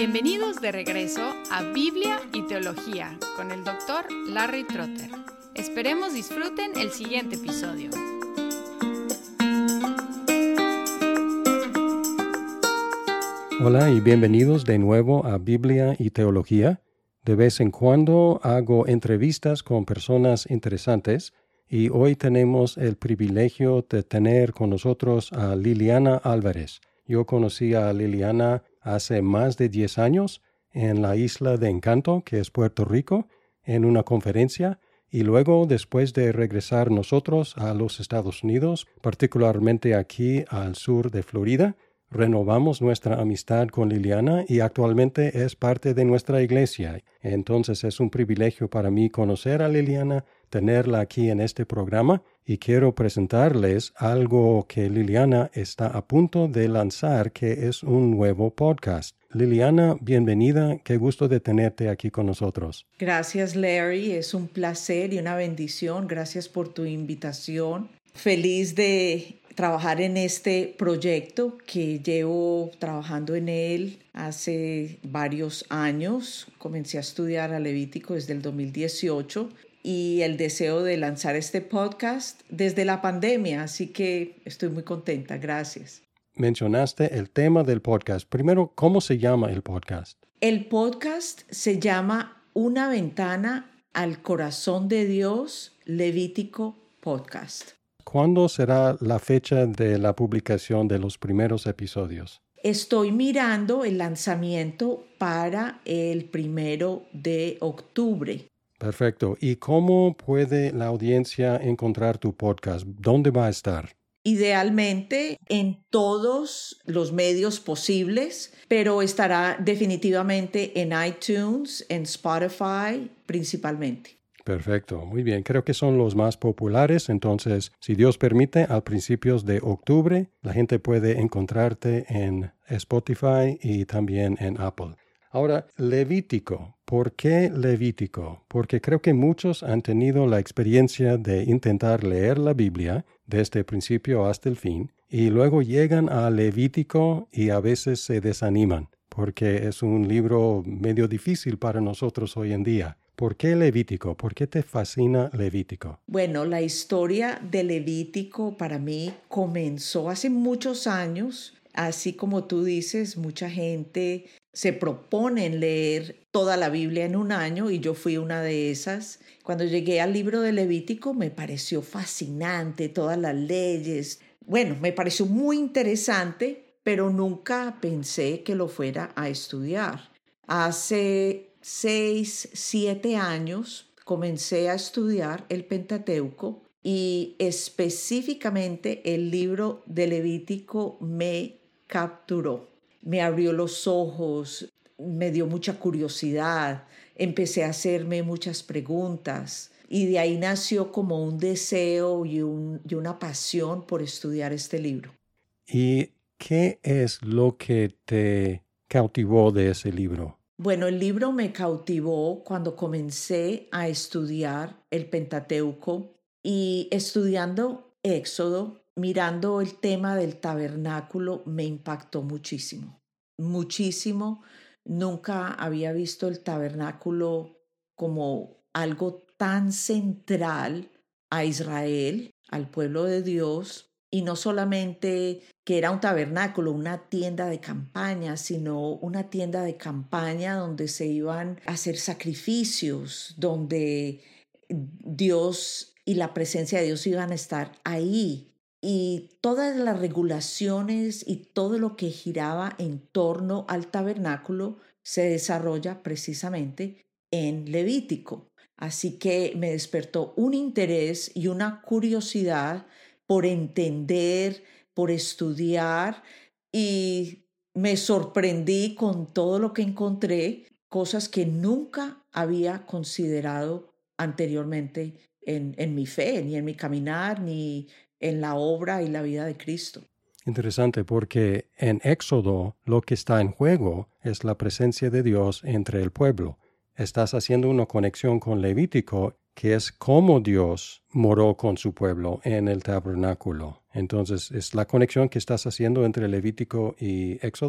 Bienvenidos de regreso a Biblia y Teología con el Dr. Larry Trotter. Esperemos disfruten el siguiente episodio. Hola y bienvenidos de nuevo a Biblia y Teología. De vez en cuando hago entrevistas con personas interesantes y hoy tenemos el privilegio de tener con nosotros a Liliana Álvarez. Yo conocí a Liliana hace más de 10 años en la isla de Encanto, que es Puerto Rico, en una conferencia, y luego después de regresar nosotros a los Estados Unidos, particularmente aquí al sur de Florida, renovamos nuestra amistad con Liliana y actualmente es parte de nuestra iglesia. Entonces es un privilegio para mí conocer a Liliana, tenerla aquí en este programa y quiero presentarles algo que Liliana está a punto de lanzar, que es un nuevo podcast. Liliana, bienvenida, qué gusto de tenerte aquí con nosotros. Gracias, Larry, es un placer y una bendición. Gracias por tu invitación. Feliz de trabajar en este proyecto que llevo trabajando en él hace varios años. Comencé a estudiar a Levítico desde el 2018 y el deseo de lanzar este podcast desde la pandemia, así que estoy muy contenta. Gracias. Mencionaste el tema del podcast. Primero, ¿cómo se llama el podcast? El podcast se llama Una ventana al corazón de Dios, Levítico Podcast. ¿Cuándo será la fecha de la publicación de los primeros episodios? Estoy mirando el lanzamiento para el 1 de octubre. Perfecto. ¿Y cómo puede la audiencia encontrar tu podcast? ¿Dónde va a estar? Idealmente en todos los medios posibles, pero estará definitivamente en iTunes, en Spotify principalmente. Perfecto, muy bien. Creo que son los más populares. Entonces, si Dios permite, a principios de octubre, la gente puede encontrarte en Spotify y también en Apple. Ahora, Levítico. ¿Por qué Levítico? Porque creo que muchos han tenido la experiencia de intentar leer la Biblia desde el principio hasta el fin y luego llegan a Levítico y a veces se desaniman porque es un libro medio difícil para nosotros hoy en día. ¿Por qué Levítico? ¿Por qué te fascina Levítico? Bueno, la historia de Levítico para mí comenzó hace muchos años. Así como tú dices, mucha gente se propone leer toda la Biblia en un año y yo fui una de esas. Cuando llegué al libro de Levítico me pareció fascinante, todas las leyes. Bueno, me pareció muy interesante, pero nunca pensé que lo fuera a estudiar. Hace 6, 7 años comencé a estudiar el Pentateuco y específicamente el libro de Levítico me capturó. Me abrió los ojos, me dio mucha curiosidad, empecé a hacerme muchas preguntas y de ahí nació como un deseo y una pasión por estudiar este libro. ¿Y qué es lo que te cautivó de ese libro? Bueno, el libro me cautivó cuando comencé a estudiar el Pentateuco y estudiando Éxodo, mirando el tema del tabernáculo, me impactó muchísimo, muchísimo. Nunca había visto el tabernáculo como algo tan central a Israel, al pueblo de Dios, y no solamente que era un tabernáculo, una tienda de campaña, sino una tienda de campaña donde se iban a hacer sacrificios, donde Dios y la presencia de Dios iban a estar ahí. Y todas las regulaciones y todo lo que giraba en torno al tabernáculo se desarrolla precisamente en Levítico. Así que me despertó un interés y una curiosidad por entender, por estudiar y me sorprendí con todo lo que encontré, cosas que nunca había considerado anteriormente en mi fe, ni en mi caminar, ni en la obra y la vida de Cristo. Interesante, porque en Éxodo lo que está en juego es la presencia de Dios entre el pueblo. Estás haciendo una conexión con Levítico, que es cómo Dios moró con su pueblo en el tabernáculo. Entonces, ¿es la conexión que estás haciendo entre Levítico y Éxodo?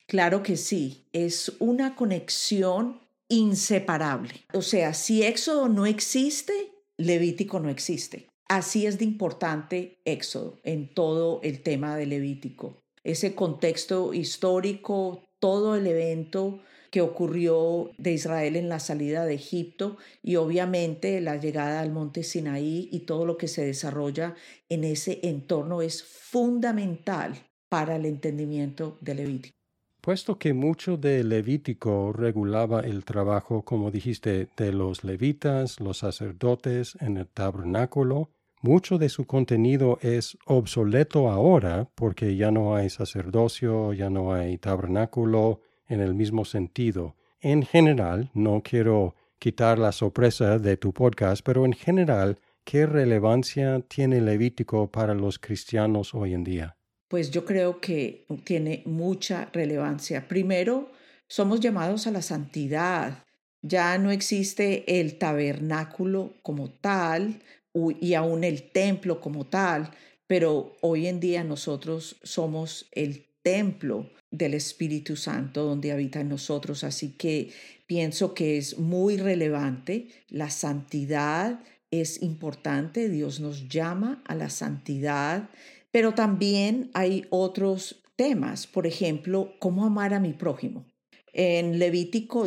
Claro que sí, es una conexión inseparable. O sea, si Éxodo no existe, Levítico no existe. Así es de importante Éxodo en todo el tema de Levítico. Ese contexto histórico, todo el evento que ocurrió de Israel en la salida de Egipto y obviamente la llegada al monte Sinaí y todo lo que se desarrolla en ese entorno es fundamental para el entendimiento de Levítico. Puesto que mucho de Levítico regulaba el trabajo, como dijiste, de los levitas, los sacerdotes en el tabernáculo, mucho de su contenido es obsoleto ahora porque ya no hay sacerdocio, ya no hay tabernáculo en el mismo sentido. En general, no quiero quitar la sorpresa de tu podcast, pero en general, ¿qué relevancia tiene Levítico para los cristianos hoy en día? Pues yo creo que tiene mucha relevancia. Primero, somos llamados a la santidad. Ya no existe el tabernáculo como tal y aún el templo como tal, pero hoy en día nosotros somos el templo del Espíritu Santo donde habita en nosotros. Así que pienso que es muy relevante. La santidad es importante. Dios nos llama a la santidad. Pero también hay otros temas, por ejemplo, cómo amar a mi prójimo. En Levítico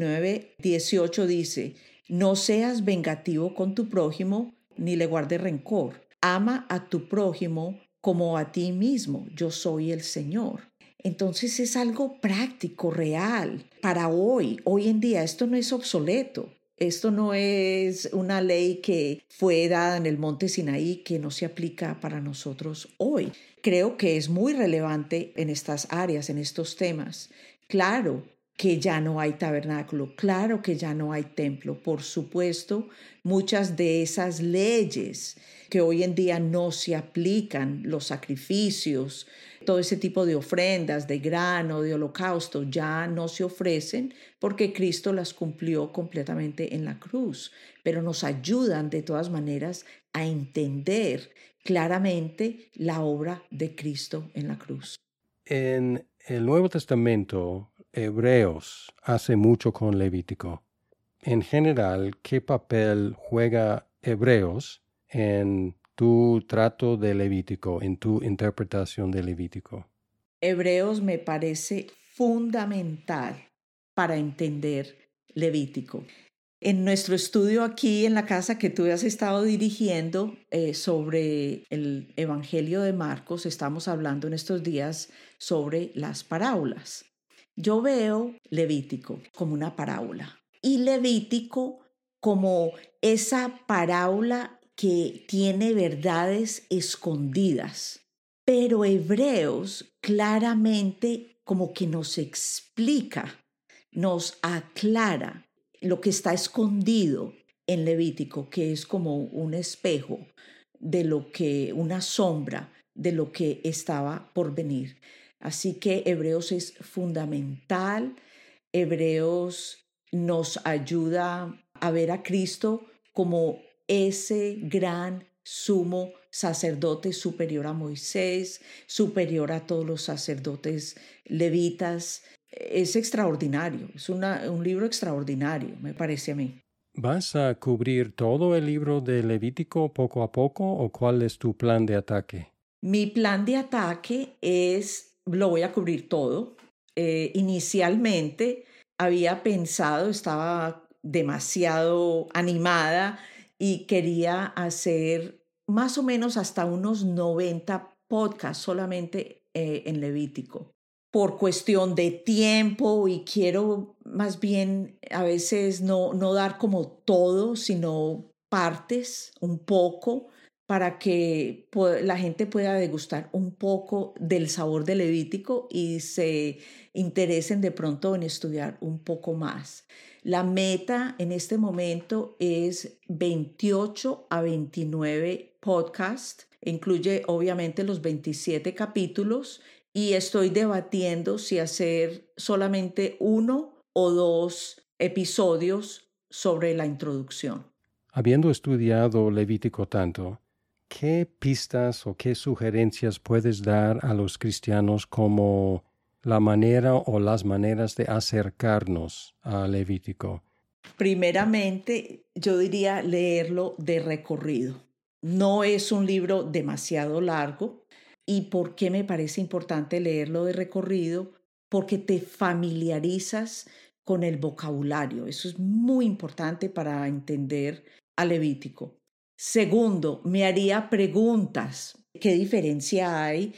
19:18 dice, no seas vengativo con tu prójimo, ni le guardes rencor. Ama a tu prójimo como a ti mismo. Yo soy el Señor. Entonces es algo práctico, real, para hoy en día. Esto no es obsoleto. Esto no es una ley que fue dada en el monte Sinaí que no se aplica para nosotros hoy. Creo que es muy relevante en estas áreas, en estos temas. Claro que ya no hay tabernáculo, claro que ya no hay templo. Por supuesto, muchas de esas leyes que hoy en día no se aplican, los sacrificios, todo ese tipo de ofrendas, de grano, de holocausto, ya no se ofrecen porque Cristo las cumplió completamente en la cruz, pero nos ayudan de todas maneras a entender claramente la obra de Cristo en la cruz. En el Nuevo Testamento, Hebreos hace mucho con Levítico. En general, ¿qué papel juega Hebreos en tu trato de Levítico, en tu interpretación de Levítico? Hebreos me parece fundamental para entender Levítico. En nuestro estudio aquí en la casa que tú has estado dirigiendo sobre el Evangelio de Marcos, estamos hablando en estos días sobre las parábolas. Yo veo Levítico como una parábola y Levítico como esa parábola que tiene verdades escondidas. Pero Hebreos claramente como que nos explica, nos aclara lo que está escondido en Levítico, que es como un espejo de lo que, una sombra de lo que estaba por venir. Así que Hebreos es fundamental. Hebreos nos ayuda a ver a Cristo como ese gran sumo sacerdote superior a Moisés, superior a todos los sacerdotes levitas. Es extraordinario, es un libro extraordinario, me parece a mí. ¿Vas a cubrir todo el libro de Levítico poco a poco o cuál es tu plan de ataque? Mi plan de ataque lo voy a cubrir todo. Inicialmente había pensado, estaba demasiado animada y quería hacer más o menos hasta unos 90 podcasts solamente en Levítico. Por cuestión de tiempo y quiero más bien a veces no dar como todo, sino partes, un poco, para que la gente pueda degustar un poco del sabor de Levítico y se interesen de pronto en estudiar un poco más. La meta en este momento es 28 a 29 podcasts, incluye obviamente los 27 capítulos y estoy debatiendo si hacer solamente 1 o 2 episodios sobre la introducción. Habiendo estudiado Levítico tanto, ¿qué pistas o qué sugerencias puedes dar a los cristianos como la manera o las maneras de acercarnos a Levítico? Primeramente, yo diría leerlo de recorrido. No es un libro demasiado largo. ¿Y por qué me parece importante leerlo de recorrido? Porque te familiarizas con el vocabulario. Eso es muy importante para entender a Levítico. Segundo, me haría preguntas. ¿Qué diferencia hay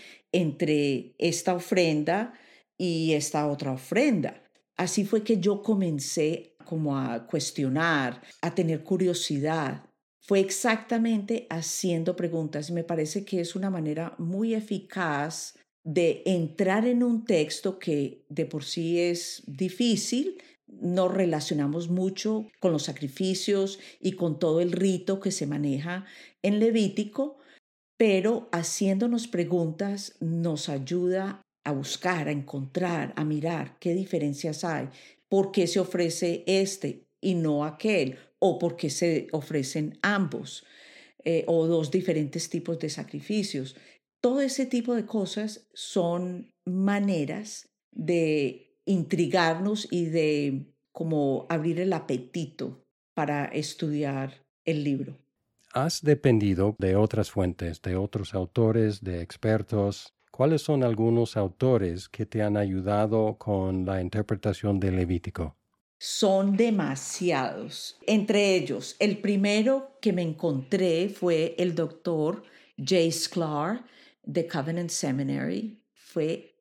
entre esta ofrenda y esta otra ofrenda? Así fue que yo comencé como a cuestionar, a tener curiosidad. Fue exactamente haciendo preguntas y me parece que es una manera muy eficaz de entrar en un texto que de por sí es difícil. Nos relacionamos mucho con los sacrificios y con todo el rito que se maneja en Levítico, pero haciéndonos preguntas nos ayuda a buscar, a encontrar, a mirar qué diferencias hay, por qué se ofrece este y no aquel, o por qué se ofrecen ambos, o dos diferentes tipos de sacrificios. Todo ese tipo de cosas son maneras de intrigarnos y de como abrir el apetito para estudiar el libro. ¿Has dependido de otras fuentes, de otros autores, de expertos? ¿Cuáles son algunos autores que te han ayudado con la interpretación de Levítico? Son demasiados. Entre ellos, el primero que me encontré fue el doctor Jay Sklar de Covenant Seminary. Fue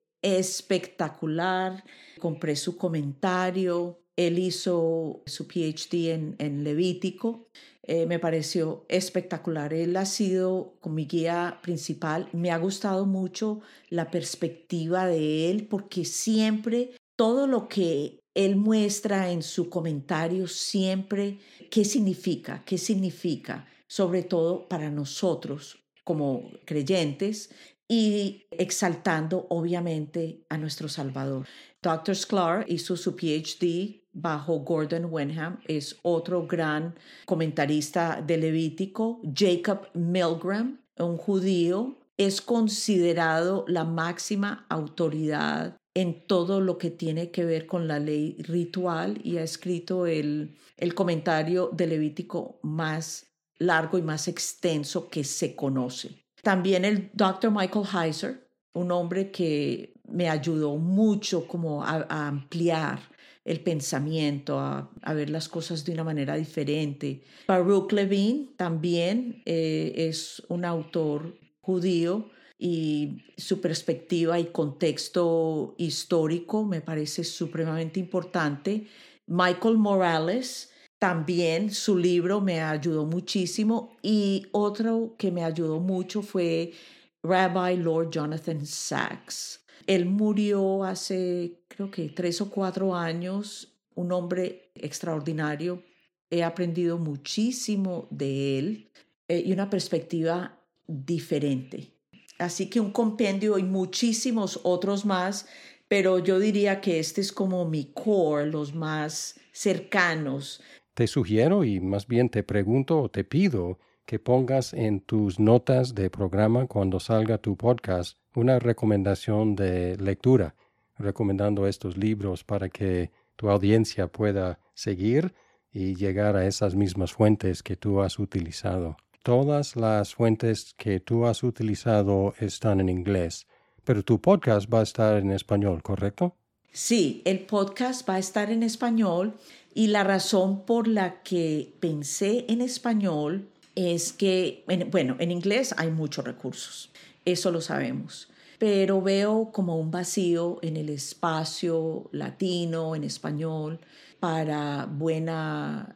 espectacular. Compré su comentario. Él hizo su PhD en Levítico. Me pareció espectacular. Él ha sido como mi guía principal. Me ha gustado mucho la perspectiva de él porque siempre todo lo que él muestra en su comentario siempre qué significa, sobre todo para nosotros como creyentes y exaltando obviamente a nuestro Salvador. Dr. Sklar hizo su PhD bajo Gordon Wenham, es otro gran comentarista de Levítico. Jacob Milgram, un judío, es considerado la máxima autoridad en todo lo que tiene que ver con la ley ritual y ha escrito el comentario de Levítico más largo y más extenso que se conoce. También el Dr. Michael Heiser, un hombre que me ayudó mucho como a ampliar el pensamiento, a ver las cosas de una manera diferente. Baruch Levine también es un autor judío y su perspectiva y contexto histórico me parece supremamente importante. Michael Morales, también su libro me ayudó muchísimo y otro que me ayudó mucho fue Rabbi Lord Jonathan Sacks. Él murió hace creo que 3 o 4 años, un hombre extraordinario. He aprendido muchísimo de él y una perspectiva diferente. Así que un compendio y muchísimos otros más, pero yo diría que este es como mi core, los más cercanos. Te sugiero y más bien te pregunto o te pido que pongas en tus notas de programa cuando salga tu podcast una recomendación de lectura, recomendando estos libros para que tu audiencia pueda seguir y llegar a esas mismas fuentes que tú has utilizado. Todas las fuentes que tú has utilizado están en inglés, pero tu podcast va a estar en español, ¿correcto? Sí, el podcast va a estar en español y la razón por la que pensé en español es que, en inglés hay muchos recursos, eso lo sabemos, pero veo como un vacío en el espacio latino, en español, para buena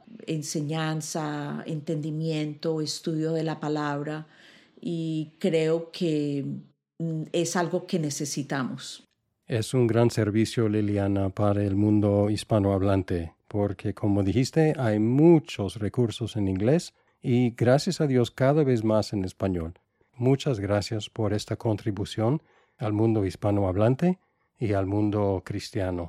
enseñanza, entendimiento, estudio de la palabra y creo que es algo que necesitamos. Es un gran servicio, Liliana, para el mundo hispanohablante, porque como dijiste, hay muchos recursos en inglés y gracias a Dios cada vez más en español. Muchas gracias por esta contribución al mundo hispanohablante y al mundo cristiano.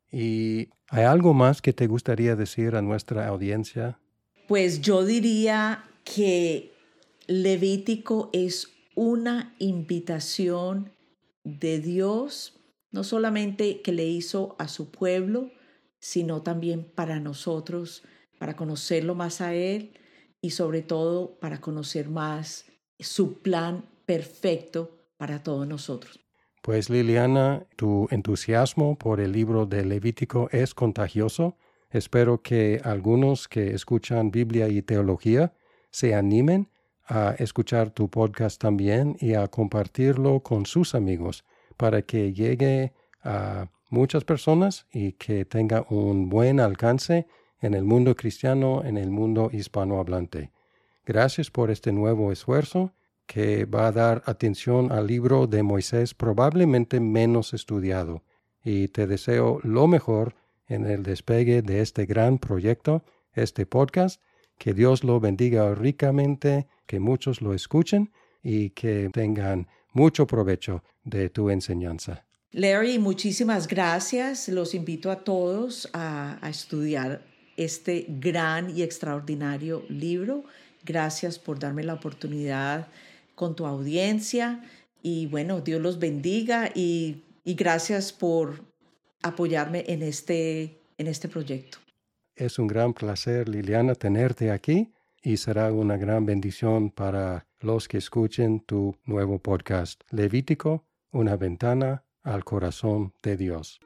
¿Y hay algo más que te gustaría decir a nuestra audiencia? Pues yo diría que Levítico es una invitación de Dios no solamente que le hizo a su pueblo, sino también para nosotros, para conocerlo más a Él y sobre todo para conocer más su plan perfecto para todos nosotros. Pues Liliana, tu entusiasmo por el libro de Levítico es contagioso. Espero que algunos que escuchan Biblia y teología se animen a escuchar tu podcast también y a compartirlo con sus amigos para que llegue a muchas personas y que tenga un buen alcance en el mundo cristiano, en el mundo hispanohablante. Gracias por este nuevo esfuerzo que va a dar atención al libro de Moisés probablemente menos estudiado, y te deseo lo mejor en el despegue de este gran proyecto, este podcast. Que Dios lo bendiga ricamente, que muchos lo escuchen y que tengan mucho provecho de tu enseñanza. Larry, muchísimas gracias. Los invito a todos a estudiar este gran y extraordinario libro. Gracias por darme la oportunidad con tu audiencia y bueno, Dios los bendiga y gracias por apoyarme en este proyecto. Es un gran placer, Liliana, tenerte aquí y será una gran bendición para los que escuchen tu nuevo podcast, Levítico, una ventana al corazón de Dios.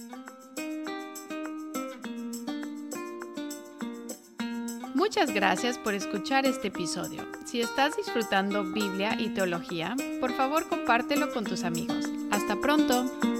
Muchas gracias por escuchar este episodio. Si estás disfrutando Biblia y teología, por favor compártelo con tus amigos. ¡Hasta pronto!